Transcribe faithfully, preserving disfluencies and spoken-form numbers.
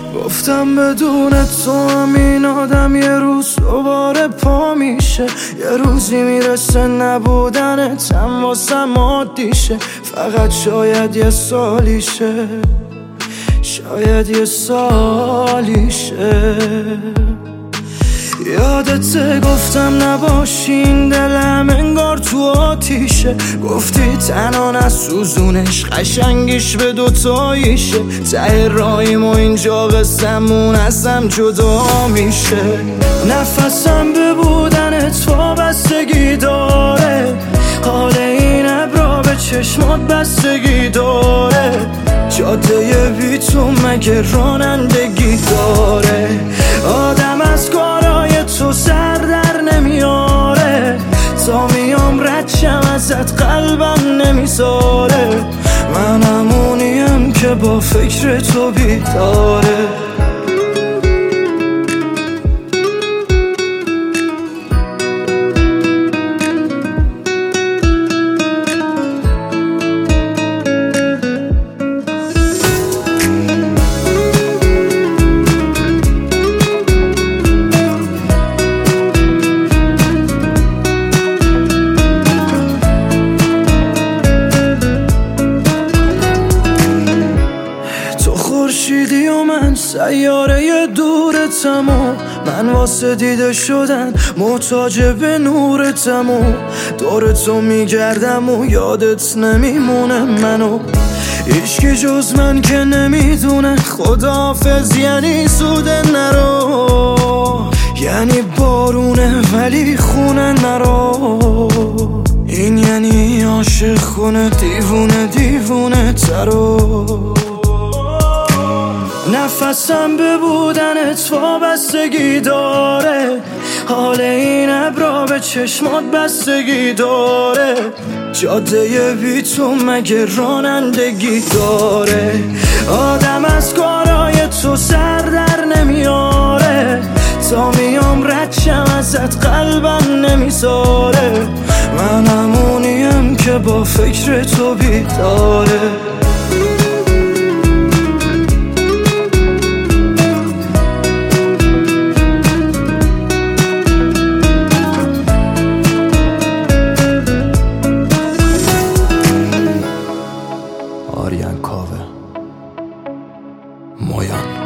گفتم بدون تو همین آدم یه روز دوباره پا میشه، یه روزی میرسه نبودنت هم واسم عادیشه. فقط شاید یه سالیشه، شاید یه سالیشه. یادت گفتم نباشین دلم انگار تو آتیشه، گفتی تنها نسوزونش قشنگیش به دوتاییشه. ته راهیم و اینجا قسمون ازم جدا میشه. نفسم به بودنت وابستگی داره، حال این ابرا به چشمات بستگی داره. جاده بی تو مگه رانندگی داره؟ آدم از کارای تو سر در نمیاره، تا میام ردشم ازت قلبم نمیذاره. من همونیم که با فکر تو بیداره. خورشیدی و من سیاره دورتم و من واسه دیده شدن محتاج به نورتم و دور تو میگردم و یادت نمیمونه منو. هیچکی جز من که نمیدونه خداحافظ یعنی زوده نرو، یعنی بارونه ولی خونه نرو. این یعنی عاشق خونه دیوونه دیوونه ترو. نفسم به بودنت وابستگی داره، حال این ابرا به چشمات بستگی داره. جاده بی تو مگه رانندگی داره؟ آدم از کارای تو سر در نمیاره، تا میام ردشم ازت قلبم نمیذاره. من همونیم که با فکر تو بیداره. آریان کاوه مویان.